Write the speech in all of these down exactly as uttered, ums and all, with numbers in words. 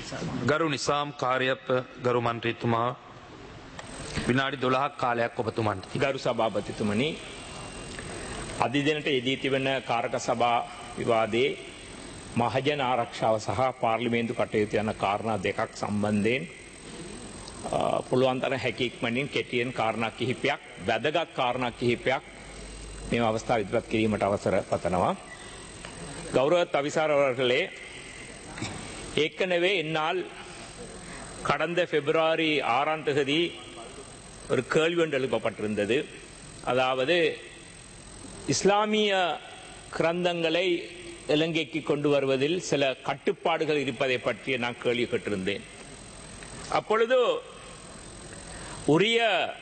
ගරු නිසාම් කාර්යප ගරු මන්ත්‍රීතුමා විනාඩි දොළහක් කාලයක් ඔබතුමන්ට. ගරු සභාපතිතුමනි, අධිදිනට යෙදී තිබෙන කාරක සභා විවාදයේ මහජන ආරක්ෂාව සහ පාර්ලිමේන්තු කටයුතු යන කාරණා දෙකක් සම්බන්ධයෙන් පුළුවන් තරම් හැකි ඉක්මනින් කෙටියෙන් කාරණා කිහිපයක්, වැදගත් කාරණා කිහිපයක් මේ අවස්ථාව ඉදිරිපත් කිරීමට අවසර පතනවා. கௌரவ தவிசார் அவர்களே, ஏற்கனவே என்னால் கடந்த பிப்ரவரி ஆறாம் தேதி ஒரு கேள்வி ஒன்று எழுப்பப்பட்டிருந்தது. அதாவது இஸ்லாமிய கிரந்தங்களை இலங்கைக்கு கொண்டு வருவதில் சில கட்டுப்பாடுகள் இருப்பதை பற்றி நான் கேள்வி கேட்டிருந்தேன். அப்பொழுது உரிய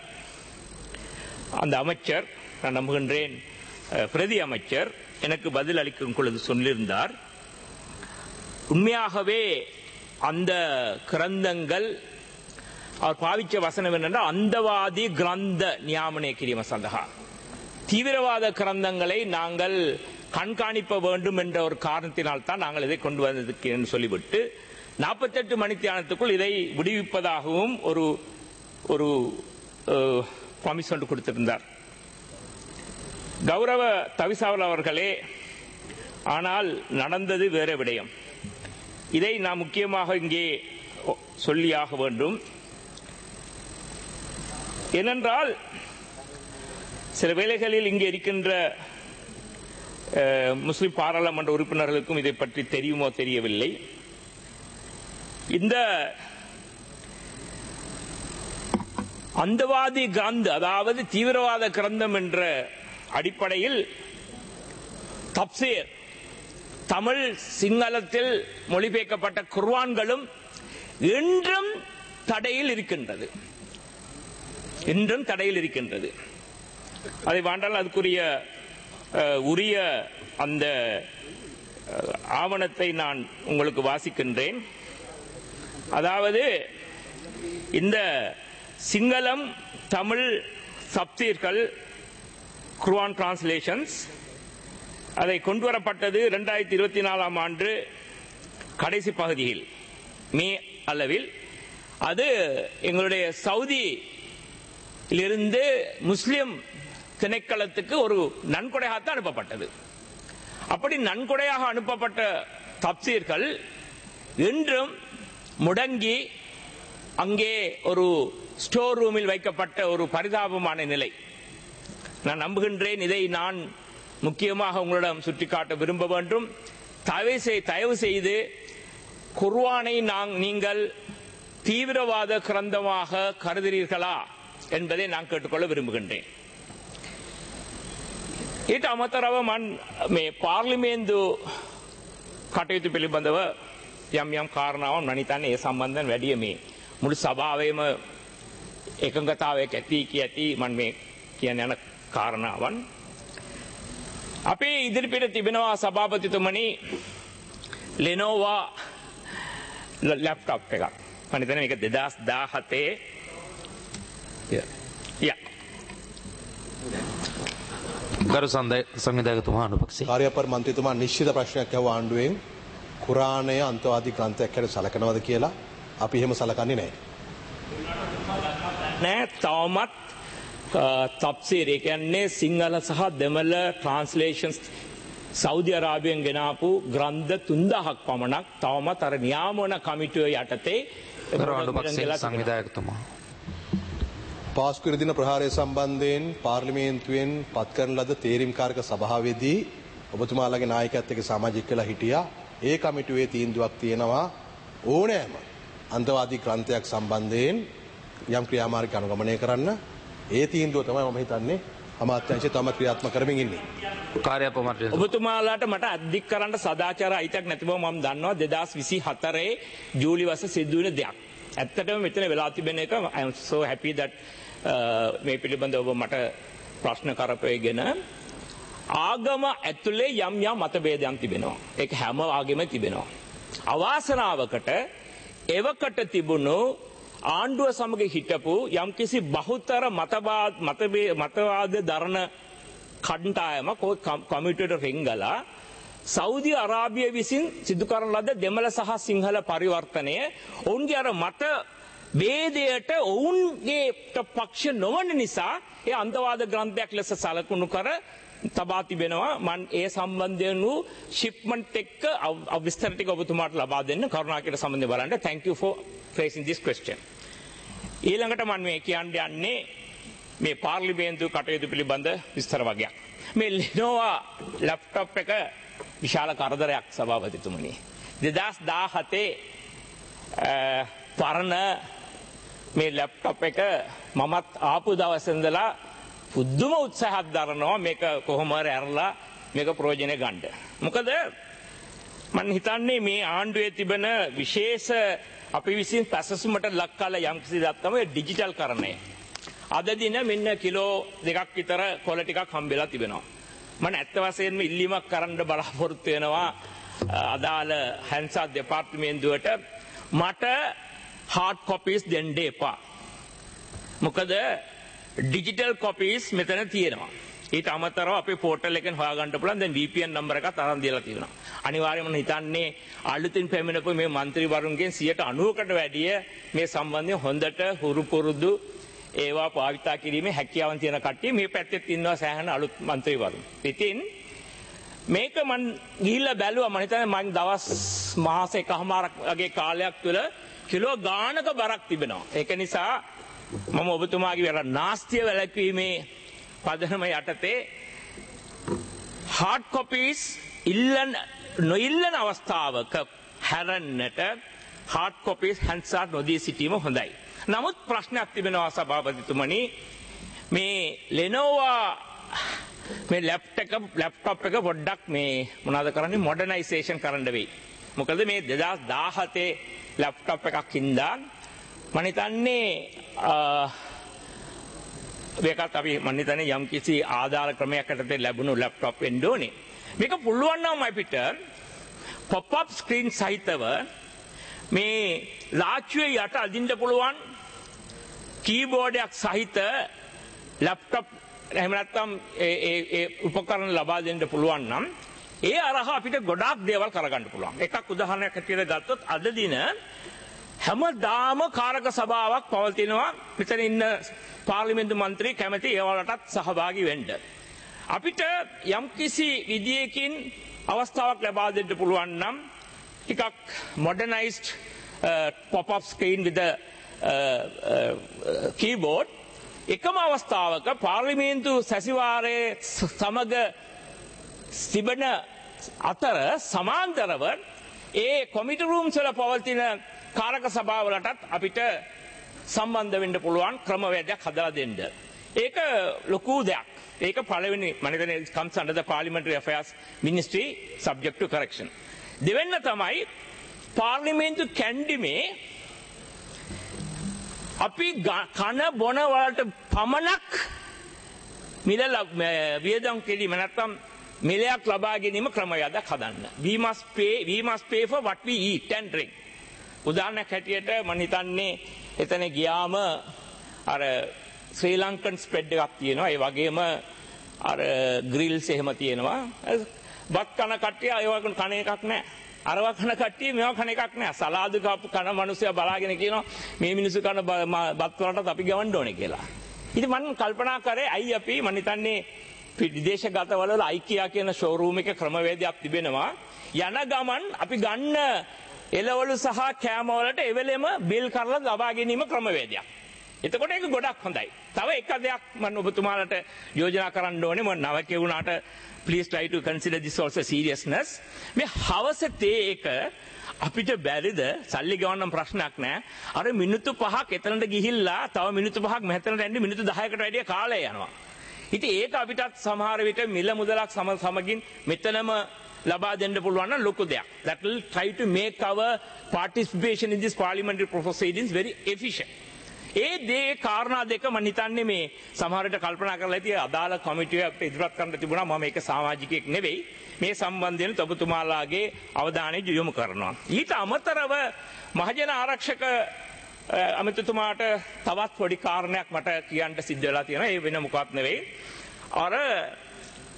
அந்த அமைச்சர், நான் நம்புகின்றேன் பிரதி அமைச்சர், எனக்கு பதில் அளிக்கும் பொழுது சொல்லியிருந்தார், உண்மையாகவே அந்த கிரந்தங்கள் அவர் பாவிச்ச வசனம் என்னென்றால் அந்தவாதி கிரந்த நியாமனே கிரிம சந்தகா, தீவிரவாத கிரந்தங்களை நாங்கள் கண்காணிப்ப வேண்டும் என்ற ஒரு காரணத்தினால் தான் நாங்கள் இதை கொண்டு வந்ததுக்கு என்று சொல்லிவிட்டு நாற்பத்தி எட்டு மணி தியானத்துக்குள் இதை விடுவிப்பதாகவும் ஒரு ஒரு ப்ராமிஸ் ஒன்று கொடுத்திருந்தார். கௌரவ தவிசாவல் அவர்களே, ஆனால் நடந்தது வேற விடயம். இதை நான் முக்கியமாக இங்கே சொல்லியாக வேண்டும். ஏனென்றால் சில வேளைகளில் இங்கே இருக்கின்ற முஸ்லிம் பாராளுமன்ற உறுப்பினர்களுக்கும் இதை பற்றி தெரியுமோ தெரியவில்லை. இந்த அந்தவாதி கிரந்த, அதாவது தீவிரவாத கிரந்தம் என்ற அடிப்படையில் தப்சீர், தமிழ் சிங்களத்தில் மொழிபெயர்க்கப்பட்ட குர்ஆன்களும் இன்றும் தடையில் இருக்கின்றது. இன்றும் தடையில் இருக்கின்றது. அதை வேண்டால் அதுக்குரிய உரிய அந்த ஆவணத்தை நான் உங்களுக்கு வாசிக்கின்றேன். அதாவது இந்த சிங்களம் தமிழ் சப்தீர்கள், குர்ஆன் டிரான்ஸ்லேஷன்ஸ், அதை கொண்டு வரப்பட்டது இரண்டாயிரத்தி இருபத்தி நாலாம் ஆண்டு கடைசி பகுதியில், மே அளவில். அது எங்களுடைய சவுதியிலிருந்து முஸ்லிம் திணைக்களத்துக்கு ஒரு நன்கொடையாகத்தான் அனுப்பப்பட்டது. அப்படி நன்கொடையாக அனுப்பப்பட்ட தப்சீர்கள் இன்றும் முடங்கி அங்கே ஒரு ஸ்டோர் ரூமில் வைக்கப்பட்ட ஒரு பரிதாபமான நிலை. நான் நம்புகின்றேன், இதை நான் முக்கியமாக உங்களிடம் சுட்டிக்காட்ட விரும்ப வேண்டும். தயவு செய்து குர்ஆனை நீங்கள் தீவிரவாத கிரந்தமாக கருதுகிறீர்களா என்பதை நான் கேட்டுக்கொள்ள விரும்புகின்றேன். ඊට අමතරව මන් මේ පාර්ලිමේන්තු කටයුතු පිළිබඳව යම් යම් කාරණාවන් මම හිතන්නේ ඒ සම්බන්ධයෙන් වැඩි මේ මුළු සභාවේම එකඟතාවයක් ඇති කියති මම මේ කියන යන කාරණාවන්. අපේ ඉදිරිපිට තිබෙනවා සභාපතිතුමනි Lenovo ලැප්ටොප් එකක්. මම හිතන්නේ මේක දෙදාස් දාහතේ යා ගරු සංවිධායකතුමා අනුපක්ෂේ. කාර්යපර මන්ත්‍රීතුමා නිශ්චිත ප්‍රශ්නයක් අහුව ආණ්ඩුවෙන් කුරාණය අන්තවාදී ග්‍රන්ථයක් හැටියට සලකනවද කියලා. අපි එහෙම සලකන්නේ නැහැ. නෑ, තවමත් තප්සීර්, ඒ කියන්නේ සිංහල සහ දෙමළ ට්‍රාන්ස්ලේෂන්ස් සෞදි අරාබියෙන් ගෙනාපු ග්‍රන්ථ තුන්දාහක් පමණක් තවමත් අර නියාමන කමිටුව යටතේ ගරු අනුපක්ෂේ සංවිධායකතුමා. පාස්කු දින ප්‍රහාරය සම්බන්ධයෙන් පාර්ලිමේන්තුවෙන් පත් කරන ලද තේරීම්කාරක සභාවේදී ඔබතුමාලගේ නායකත්වයක සමාජික වෙලා හිටියා. ඒ කමිටුවේ තීන්දුවක් තියෙනවා ඕනෑම අන්තවාදී ක්‍රාන්තියක් සම්බන්ධයෙන් යම් ක්‍රියාමාර්ග අනුගමනය කරන්න. ඒ තීන්දුව තමයි මම හිතන්නේ අමාත්‍යාංශය තම ක්‍රියාත්මක කරමින් ඉන්නේ. කාර්යපමත්‍රය ඔබතුමාලාට මට අධික් කරන්න සදාචාර අයිතියක් නැති බව මම දන්නවා. දෙදාස් විසි හතරේ ජූලි මාස සිදු වෙන දෙයක්. ඇත්තටම මෙතන වෙලා තිබෙන එක I am so happy that මේ පිළිබඳව මට ප්‍රශ්න කරපෙගෙන ආගම ඇතුලේ යම් යම් මතභේදයන් තිබෙනවා. ඒක හැම ආගමෙම තිබෙනවා. අවාසනාවකට එවකට තිබුණු ආණ්ඩුව සමග හිටපු යම්කිසි බහුතර මතවාද මතවාද දරන කණ්ඩායමක් කමිටුවට රිංගලා සෞදි අරාබිය විසින් සිදු කරන ලද දෙමළ සහ සිංහල පරිවර්තනය ඔවුන්ගේ අර මත ભેදයට ඔවුන්ගේ පක්ෂ නොවන නිසා ඒ අන්තවාද ග්‍රන්ථයක් ලෙස සලකුණු කර තබා තිබෙනවා. මන් ඒ සම්බන්ධයෙන් වූ ශිප්මන්ට් එක්ක විස්තර ටික ඔබතුමාට ලබා දෙන්න කරුණාකර සම්බන්ධ බලන්න. Thank you for raising this question. ඊළඟට මම මේ කියන්න යන්නේ මේ පාර්ලිමේන්තු කටයුතු පිළිබඳ විස්තර වගේක්. මේ Lenovo ලැප්ටොප් එක විශාල කරදරයක් සභාපතිතුමනි. දෙදහස් දාහතේ පරණ මේ ලැප්ටොප් එක මමත් ආපු දවසේ ඉඳලා පුදුම උත්සාහයක් දරනවා මේක කොහොම හරි අරලා මේක ප්‍රයෝජනෙ ගන්න. මොකද මම හිතන්නේ මේ ආණ්ඩුවේ තිබෙන විශේෂ අපි විසින් පැසසුමට ලක් කළ යම්කිසි දෙයක් තමයි ඩිජිටල් කරණය. අද දින මෙන්න කිලෝ දෙකක් විතර කොළ ටිකක් හම්බෙලා තිබෙනවා. මම ඇත්ත වශයෙන්ම ඉල්ලීමක් කරන්න බලාපොරොත්තු වෙනවා අදාළ හැන්සත් දෙපාර්තමේන්තුවට මට hard copies දෙන්න එපා. මොකද ඩිජිටල් copies මෙතන තියෙනවා. ඊට අමතරව අපේ පෝටල් එකෙන් හොයාගන්න පුළුවන් දැන් V P N නම්බර එකත් අරන් දීලා තියෙනවා. අනිවාර්යයෙන්ම මම හිතන්නේ අලුතින් පැමිණපු මේ മന്ത്രിවරුන්ගෙන් සියයට අනූවකට වැඩිය මේ සම්බන්ධයෙන් හොඳට හුරු පුරුදු ඒවා භාවිතා කිරීමේ හැකියාවන් තියෙන කට්ටිය මේ පැත්තෙත් ඉන්නවා සෑහෙන අලුත් മന്ത്രിවරුන්. ඉතින් මේක මම ගිහිල්ලා බැලුවා මම හිතන්නේ මම දවස් මාස එකමාරක් වගේ කාලයක් තුළ කිලෝ ගානක බරක් තිබෙනවා. ඒක නිසා මම ඔබතුමාගේ වල නාස්තිය වැළැක්වීමේ පදනම යටතේ hard copies ඉල්ලන නොඉල්ලන අවස්ථාවක හැරෙන්නට hard copies හැන්සාර් නොදී සිටීම හොඳයි. නමුත් ප්‍රශ්නයක් තිබෙනවා සභාපතිතුමනි මේ Lenovo මේ ලැප්ටොප් එක පොඩ්ඩක් මේ මොනවද කරන්නේ මොඩර්නයිසේෂන් කරන්න වෙයි. මොකද මේ දෙදහස් දාහතේ ලැප්ටොප් එකක් ඉඳන් මම හිතන්නේ මේකත් අපි මම හිතන්නේ යම් කිසි ආධාර ක්‍රමයක් යටතේ ලැබුණු ලැප්ටොප් වෙන්න ඕනේ. මේක පුළුවන් නම් අපිට pop up screen සහිතව මේ ලාච්චුවේ යට අදින්න පුළුවන් කීබෝඩ් එකක් සහිත ලැප්ටොප් එහෙම නැත්නම් ඒ ඒ උපකරණ ලබා දෙන්න පුළුවන් නම් ඒ අරහා අපිට ගොඩාක් දේවල් කරගන්න පුළුවන්. එකක් උදාහරණයක් හැටියට ගත්තොත් අද දින හැමදාම කාරක සභාවක් පවතිනවා. මෙතන ඉන්න පාර්ලිමේන්තු මන්ත්‍රී කැමති ඒවලටත් සහභාගී වෙන්න. අපිට යම්කිසි විදියකින් අවස්ථාවක් ලබා දෙන්න පුළුවන් නම් ටිකක් modernized uh, pop-up screen with a uh, uh, keyboard එකම අවස්ථාවක පාර්ලිමේන්තු සැසිවාරයේ සමග තිබෙන අතර සමාන්තරව ඒ කොමිටි රූම්ස් වල පවතින කාරක සභාවලටත් අපිට සම්බන්ධ වෙන්න පුළුවන් ක්‍රමවේදයක් හදලා දෙන්න. ඒක ලොකු දෙයක්. ඒක පළවෙනි මම හිතන්නේ comes under the parliamentary affairs ministry subject to correction. දෙවෙන්න තමයි පාර්ලිමේන්තු කැන්ඩිමේ අපි කන බොන වලට පමණක් මිල වියදම් කිරීම නැත්නම් මිලයක් ලබා ගැනීම ක්‍රමවේදයක් හදන්න. We must pay we must pay for what we eat and drink. උදාහරණයක් හැටියට මම හිතන්නේ එතන ගියාම අර ශ්‍රී ලංකන් ස්ප්‍රෙඩ් එකක් තියෙනවා. ඒ වගේම අර ග්‍රිල්ස් එහෙම තියෙනවා. බත් කන කට්ටිය ඒවා කන එකක් නැහැ. අරවා කන කට්ටිය මේවා කන එකක් නැහැ. සලාදු කන මිනිස්සුයා බලාගෙන කියනවා මේ මිනිස්සු කන බත් වලටත් අපි ගවන්න ඕනේ කියලා. ඉතින් මම කල්පනා කරේ අයි අපි මම හිතන්නේ විදේශගතවල IKEA කියන ෂෝරූම් එකේ ක්‍රමවේදයක් තිබෙනවා. යන ගමන් අපි ගන්න එළවලු සහ කෑම වලට එවෙලෙම බිල් කරලා ලබා ගැනීම ක්‍රමවේදයක්. එතකොට ඒක ගොඩක් හොඳයි. තව එක දෙයක් මම ඔබතුමාලට යෝජනා කරන්න ඕනේ. මම නවකේ වුණාට please try to consider this also seriousness. මේ හවස තේ එක අපිට බැරිද සල්ලි ගවන්නම් ප්‍රශ්නයක් නෑ. අර මිනිත්තු පහක් එතනට ගිහිල්ලා තව මිනිත්තු පහක් මෙහෙතනට එන්නේ මිනිත්තු දහයකට වැඩිය කාලය යනවා. ඉතින් ඒක අපිටත් සමහර විට මිල මුදලක් සම සමගින් මෙතනම ලබා දෙන්න පුළුවන් නම් ලොකු දෙයක්. That will try to make our participation in this parliamentary proceedings very efficient. ඒ දේ කාරණා දෙක මම හිතන්නේ මේ සමහර විට කල්පනා කරලා ඉතින් අදාළ කමිටුවේ අපිට ඉදිරිපත් කරන්න තිබුණා. මම මේක සමාජිකයෙක් නෙවෙයි. මේ සම්බන්ධයෙන් ඔබතුමාලාගේ අවධානය යොමු කරනවා. ඊට අමතරව මහජන ආරක්ෂක අමතුතුමාට තවත් පොඩි කාරණයක් මට කියන්න සිද්ධ වෙලා තියෙනවා. ඒ වෙන මොකක්වත් නෙවෙයි. අර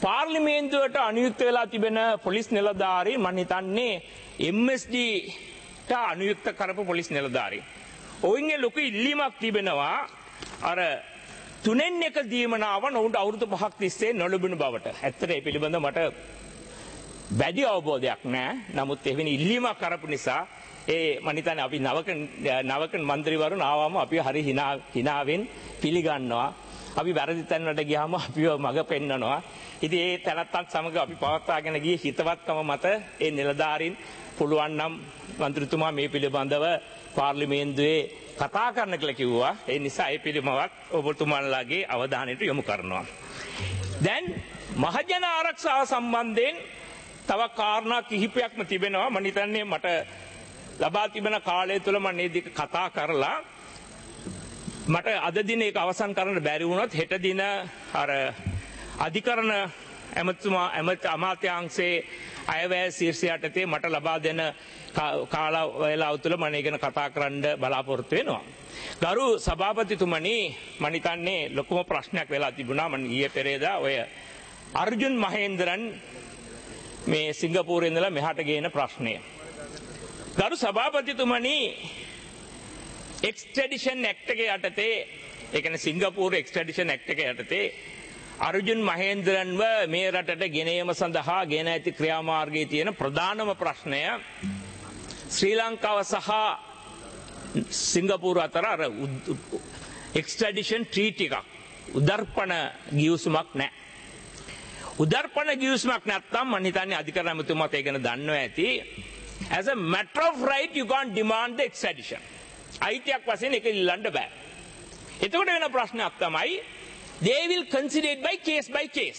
පාර්ලිමේන්තුවට අනුයුක්ත වෙලා තිබෙන පොලිස් නිලධාරීන් මම හිතන්නේ එම් එස් ඩී ට අනුයුක්ත කරපු පොලිස් නිලධාරීන්. ඔවුන්ගේ ලොකු ඉල්ලීමක් තිබෙනවා අර තුනෙන් එක දීමනාව ඔවුන්ට අවුරුදු පහක් තිස්සේ නොලැබුණු බවට. ඇත්තට ඒ පිළිබඳව මට වැඩි අවබෝධයක් නැහැ. නමුත් එවැනි ඉල්ලීමක් කරපු නිසා ඒ මම හිතන්නේ අපි නවක නවක മന്ത്രിවරුන් ආවම අපි හරි hina hinaවෙන් පිළිගන්නවා. අපි වැරදි තැනකට ගියාම අපිව මඟ පෙන්නනවා. ඉතින් ඒ තැනත්තත් සමග අපි පවත්වාගෙන ගියේ හිතවත්කම මත ඒ නිලධාරීන් පුළුවන් නම් മന്ത്രിතුමා මේ පිළිබඳව පාර්ලිමේන්තුවේ කතා කරන්න කියලා කිව්වා. ඒ නිසා ඒ පිළිමවක් ඔබතුමාලාගේ අවධානයට යොමු කරනවා. දැන් මහජන ආරක්ෂාව සම්බන්ධයෙන් තව කාරණා කිහිපයක්ම තිබෙනවා. මම හිතන්නේ මට ලබා තිබෙන කාලය තුළ මම මේ දෙක කතා කරලා මට අද දින ඒක අවසන් කරන්න බැරි වුණොත් හෙට දින අර අධිකරණ ඇමතුමා ඇමති අමාත්‍යාංශයේ අයවැය ශීර්ෂය යටතේ මට ලබා දෙන කාල වේලාව තුළ මම ගැන කතා කරන්න බලාපොරොත්තු වෙනවා. ගරු සභාපතිතුමනි මම හිතන්නේ ලොකුම ප්‍රශ්නයක් වෙලා තිබුණා. මම ඊයේ පෙරේදා ඔය අර්ජුන් මහේන්ද්‍රන් මේ සිංගප්පූරුවේ ඉඳලා මෙහාට ගේන ප්‍රශ්නය. ගරු සභාපතිතුමනි එක්ස්ට්‍රැඩිෂන් ඇක්ට් එක යටතේ ඒ කියන්නේ සිංගප්පූරු එක්ස්ට්‍රැඩිෂන් ඇක්ට් එක යටතේ අර්ජුන් මහේන්ද්‍රන්ව මේ රටට ගෙන ඒම සඳහා ගෙන ඇති ක්‍රියාමාර්ගයේ තියෙන ප්‍රධානම ප්‍රශ්නය ශ්‍රී ලංකාව සහ සිංගප්පූරු අතර අර එක්ස්ට්‍රැඩිෂන් ට්‍රීටි එකක් උදර්පණ ගිවිසුමක් නැහැ. උදර්පණ ගිවිසුමක් නැත්නම් මම හිතන්නේ අධිකරණ ඇමතුමාත් ඒක ගැන දන්නවා ඇති. As a matter of right you can't demand the extradition. අයිතියක් වශයෙන් ඒක ඉල්ලන්න බෑ. එතකොට වෙන ප්‍රශ්නයක් තමයි they will consider it by case by case.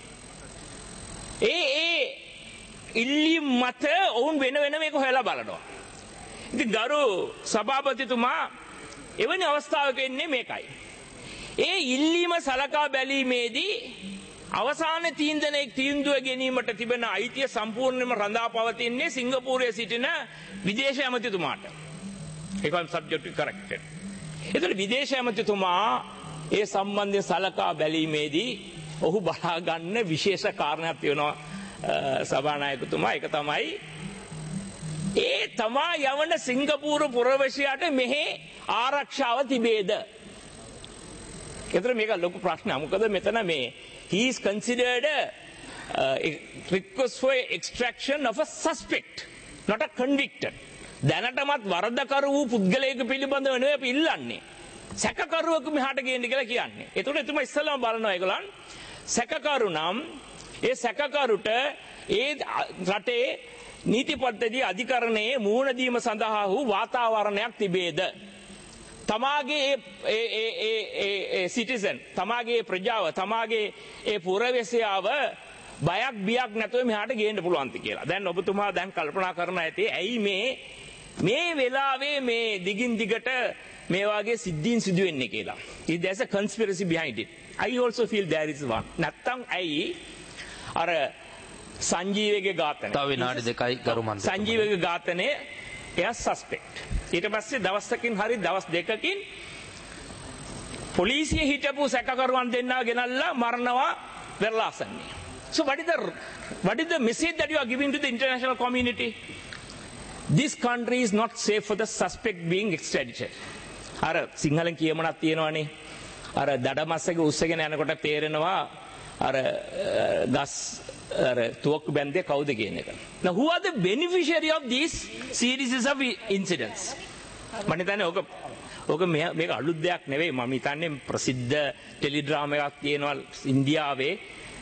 ඒ ඒ ඉල්ලීම් මත ඔවුන් වෙන වෙන මේක හොයලා බලනවා. ඉතින් ගරු සභාපතිතුමා එවැනි අවස්ථාවක ඉන්නේ මේකයි. ඒ ඉල්ලීම සලකා බැලීමේදී අවසාන තීන්දුවයේ තීන්දුව ගැනීමට තිබෙන අයිතිය සම්පූර්ණයෙන්ම රඳා පවතින්නේ සිංගප්පූරුවේ සිටින විදේශ ඇමතිතුමාට. ඒක I'm subject to corrected. ඒතර විදේශ ඇමතිතුමා ඒ සම්බන්ධයෙන් සලකා බැලීමේදී ඔහු බලා ගන්න විශේෂ කාරණයක් තියෙනවා සභානායකතුමා. ඒක තමයි ඒ තමා යවන සිංගප්පූරු පුරවැසියාට මෙහි ආරක්ෂාව තිබේද? ඒතර මේක ලොකු ප්‍රශ්නයක්. මොකද මෙතන මේ he is considered a uh, request for extraction of a suspect, not a convicted. දැනටමත් වරදකරු වූ පුද්ගලයෙක් පිළිබඳව නෙවෙයි අපි ඉල්ලන්නේ. සැකකරුවෙකු මෙහාට ගේන්න කියලා කියන්නේ. ඒතකොට එතුමා ඉස්සෙල්ලාම බලනවා ඒගොල්ලන් සැකකරු නම් ඒ සැකකරුට ඒ රටේ නීති පද්ධති අධිකරණයේ මුහුණ දීම සඳහා වූ වාතාවරණයක් තිබේද? තමාගේ ඒ ඒ ඒ ඒ සිටිසන් තමාගේ ප්‍රජාව තමාගේ ඒ පුරවැසියාව බයක් බියක් නැතුව මෙහාට ගේන්න පුළුවන්ද කියලා. දැන් ඔබතුමා දැන් කල්පනා කරන ඇති ඇයි මේ මේ වෙලාවේ මේ දිගින් දිගට මේ වගේ සිද්ධීන් සිදු වෙන්නේ කියලා. There's a conspiracy behind it. I also feel there is one. නැත්තම් ඇයි අර සංජීවගේ ඝාතනය. තව විනාඩි දෙකයි ගරු මන්ත්‍රී. සංජීවගේ ඝාතනය එයා සස්පෙක්ට්. ඊට පස්සේ දවසකින් හරි දවස් දෙකකින් පොලිසිය හිටපු සැකකරුවන් දෙන්නා ගෙනල්ලා මරනවා වෙරළාසන්නේ. So what is the what is the message that you are giving to the international community? This country is not safe for the suspect being extradited. අර සිංහලෙන් කියමනක් තියෙනවානේ. අර දඩමස්සගේ උස්සගෙන යනකොට තේරෙනවා අර ගස් අර තුවක්කු බැන්දේ කවුද කියන එක. Now who are the beneficiary of these series of incidents? මම හිතන්නේ ඔක ඔක මේක අලුත් දෙයක් නෙවෙයි. මම හිතන්නේ ප්‍රසිද්ධ ටෙලිඩ්‍රාමා එකක් තියෙනවා ඉන්දියාවේ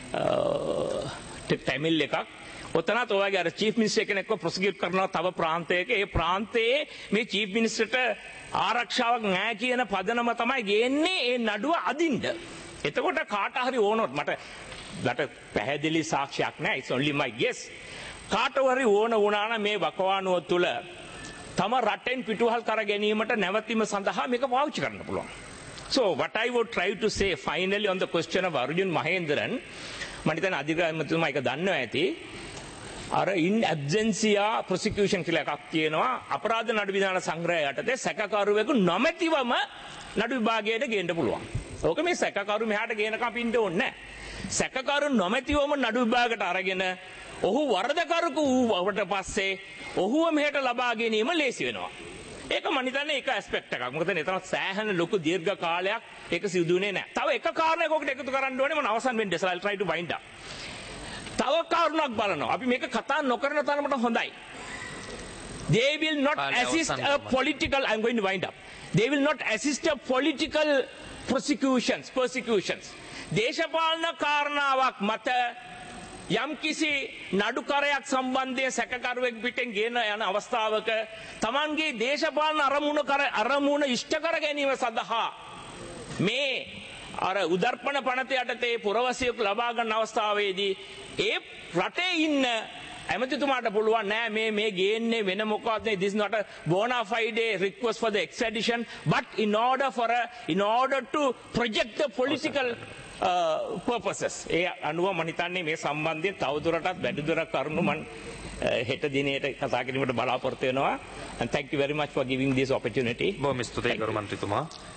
ටැමිල් එකක්. ඔතනත් ඔයගේ අර චීෆ් මිනිස්ටර් කෙනෙක්ව ප්‍රොසිකියුට් කරනවා තව ප්‍රාන්තයක. ඒ ප්‍රාන්තයේ මේ චීෆ් මිනිස්ටර්ට ආරක්ෂාවක් නැහැ කියන පදනම තමයි ගේන්නේ ඒ නඩුව අදින්න. එතකොට කාට හරි ඕනොත් මට මට පැහැදිලි සාක්ෂියක් නැහැ. It's only my guess. කාට හරි ඕන වුණා නම් මේ වකවානුව තුල තම රටෙන් පිටුවහල් කර ගැනීමට නැවතීම සඳහා මේක පාවිච්චි කරන්න පුළුවන්. So what I would try to say finally on the question of Arjun Mahendran මම හිතන්නේ අධිකාරියතුමා ඒක දන්නවා ඇති. අර in absentia prosecution කියලා එකක් තියෙනවා. අපරාධ නඩු විධාන සංග්‍රහය යටතේ සැකකරුවෙකු නොමැතිවම නඩු විභාගයට ගේන්න පුළුවන්. ඕක මේ සැකකරු මෙහාට ගේනකම් පින්න ඕනේ නැහැ. සැකකරු නොමැතිවම නඩු විභාගයට අරගෙන ඔහු වරදකරුකු වූවට පස්සේ ඔහුව මෙහෙට ලබා ගැනීම ලේසි වෙනවා. ඒක මම හිතන්නේ ඒක ඇස්පෙක්ට් එකක්. මොකද එතන සෑහෙන ලොකු දීර්ඝ කාලයක් ඒක සිදුුනේ නැහැ. තව එක කාරණයක් ඔකට එකතු කරන්න ඕනේ මම අවසන් වෙන්න ඉස්සෙල්ලා I'll try to wind up. තව කාරණයක් බලනවා. අපි මේක කතා නොකරන තරමට හොඳයි. They will not assist a political I'm going to wind up. They will not assist a political prosecutions persecutions. දේශපාලන කාරණාවක් මත යම් කිසි නඩුකරයක් සම්බන්ධයෙන් සැකකරුවෙක් පිටෙන් ගෙන යන අවස්ථාවක Tamanගේ දේශපාලන අරමුණ කර අරමුණ ඉෂ්ට කර ගැනීම සඳහා මේ අර උදර්පණ පනත යටතේ පුරවැසියෙක් ලබා ගන්න අවස්ථාවේදී ඒ රටේ ඉන්න ඇමතිතුමාට පුළුවන් නෑ මේ මේ ගේන්නේ වෙන මොකක්ද this is not a bona fide request for the extradition but in order for a in order to project the political uh, purposes ඒ අනුව මම හිතන්නේ මේ සම්බන්ධයෙන් තවදුරටත් වැඩිදුරක් කරුණු මම හෙට දිනේට කතා කිරීමට බලාපොරොත්තු වෙනවා and thank you very much for giving this opportunity බොහොම ස්තුතියි ගරු මන්ත්‍රීතුමා